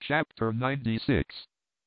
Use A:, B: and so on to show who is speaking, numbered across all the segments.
A: Chapter 96.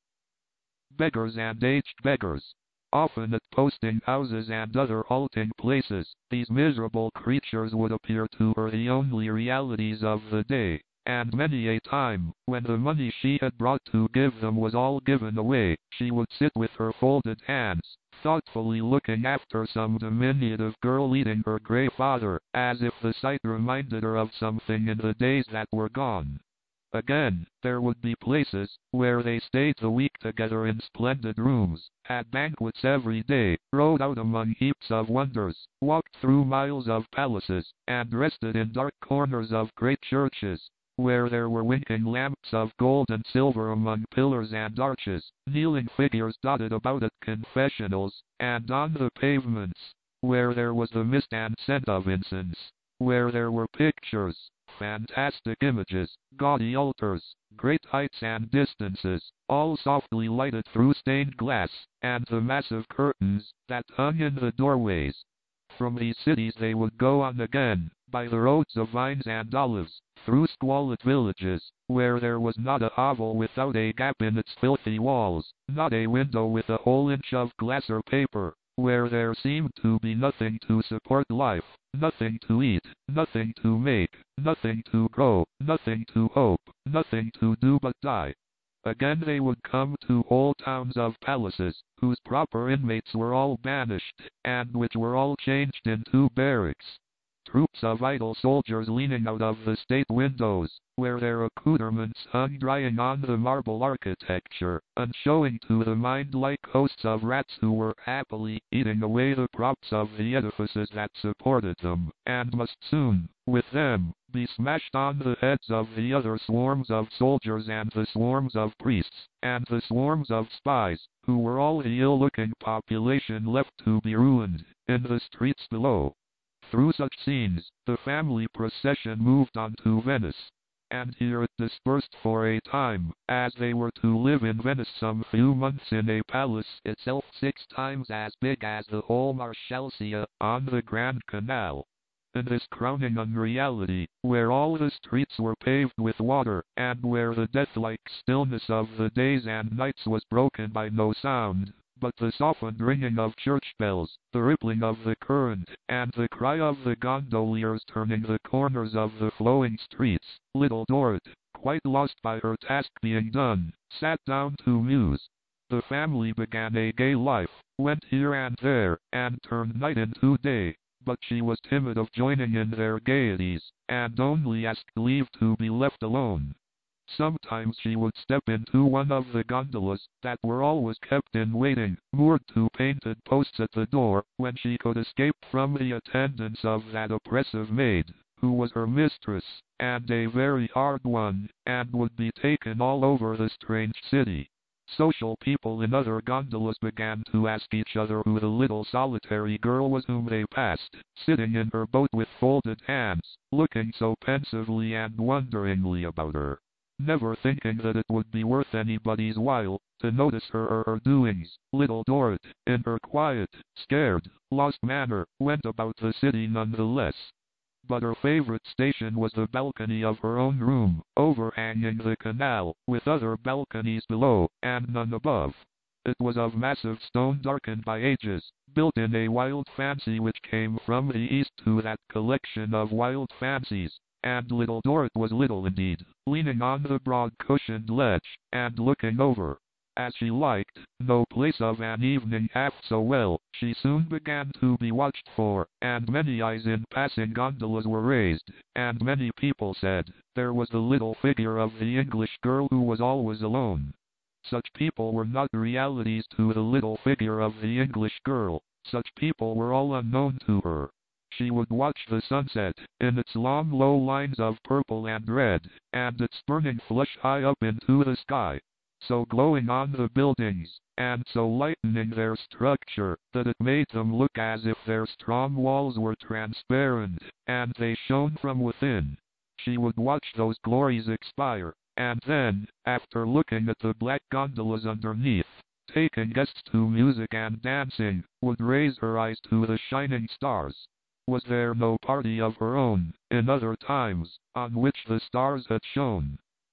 A: Beggars and aged beggars. Often at posting houses and other halting places, these miserable creatures would appear to her the only realities of the day, and many a time, when the money she had brought to give them was all given away, she would sit with her folded hands, thoughtfully looking after some diminutive girl eating her grey fodder, as if the sight reminded her of something in the days that were gone. Again, there would be places where they stayed the week together in splendid rooms, had banquets every day, rode out among heaps of wonders, walked through miles of palaces, and rested in dark corners of great churches, where there were winking lamps of gold and silver among pillars and arches, kneeling figures dotted about at confessionals, and on the pavements, where there was the mist and scent of incense, where there were pictures, fantastic images, gaudy altars, great heights and distances, all softly lighted through stained glass, and the massive curtains that hung in the doorways. From these cities they would go on again, by the roads of vines and olives, through squalid villages, where there was not a hovel without a gap in its filthy walls, not a window with a whole inch of glass or paper, where there seemed to be nothing to support life, nothing to eat, nothing to make, nothing to grow, nothing to hope, nothing to do but die. Again they would come to whole towns of palaces, whose proper inmates were all banished, and which were all changed into barracks. Troops of idle soldiers leaning out of the state windows, where their accoutrements hung drying on the marble architecture, and showing to the mind like hosts of rats who were happily eating away the props of the edifices that supported them, and must soon, with them, be smashed on the heads of the other swarms of soldiers and the swarms of priests, and the swarms of spies, who were all the ill-looking population left to be ruined, in the streets below. Through such scenes, the family procession moved on to Venice, and here it dispersed for a time, as they were to live in Venice some few months in a palace itself 6 times as big as the whole Marshalsea, on the Grand Canal. In this crowning unreality, where all the streets were paved with water, and where the death-like stillness of the days and nights was broken by no sound, but the softened ringing of church bells, the rippling of the current, and the cry of the gondoliers turning the corners of the flowing streets, little Dorrit, quite lost by her task being done, sat down to muse. The family began a gay life, went here and there, and turned night into day, but she was timid of joining in their gaieties, and only asked leave to be left alone. Sometimes she would step into one of the gondolas that were always kept in waiting, moored to painted posts at the door, when she could escape from the attendance of that oppressive maid, who was her mistress, and a very hard one, and would be taken all over the strange city. Social people in other gondolas began to ask each other who the little solitary girl was whom they passed, sitting in her boat with folded hands, looking so pensively and wonderingly about her, never thinking that it would be worth anybody's while to notice her or her doings. Little Dorrit, in her quiet, scared, lost manner, went about the city none the less. But her favorite station was the balcony of her own room, overhanging the canal, with other balconies below, and none above. It was of massive stone darkened by ages, built in a wild fancy which came from the east to that collection of wild fancies, and little Dorrit was little indeed, leaning on the broad cushioned ledge, and looking over, as she liked, no place of an evening half so well. She soon began to be watched for, and many eyes in passing gondolas were raised, and many people said, there was the little figure of the English girl who was always alone. Such people were not realities to the little figure of the English girl, such people were all unknown to her. She would watch the sunset, in its long low lines of purple and red, and its burning flush high up into the sky, so glowing on the buildings, and so lightening their structure, that it made them look as if their strong walls were transparent, and they shone from within. She would watch those glories expire, and then, after looking at the black gondolas underneath, taking guests to music and dancing, would raise her eyes to the shining stars. Was there no party of her own, in other times, on which the stars had shone?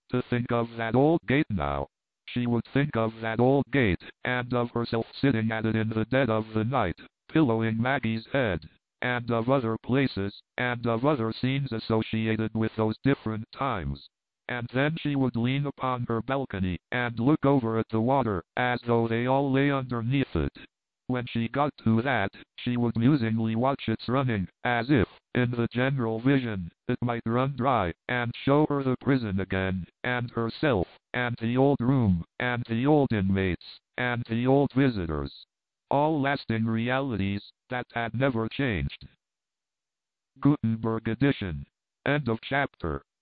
A: To think of that old gate now. She would think of that old gate, and of herself sitting at it in the dead of the night, pillowing Maggie's head, and of other places, and of other scenes associated with those different times. And then she would lean upon her balcony, and look over at the water, as though they all lay underneath it. When she got to that, she would musingly watch its running, as if, in the general vision, it might run dry, and show her the prison again, and herself, and the old room, and the old inmates, and the old visitors. All lasting realities that had never changed. Gutenberg edition. End of chapter.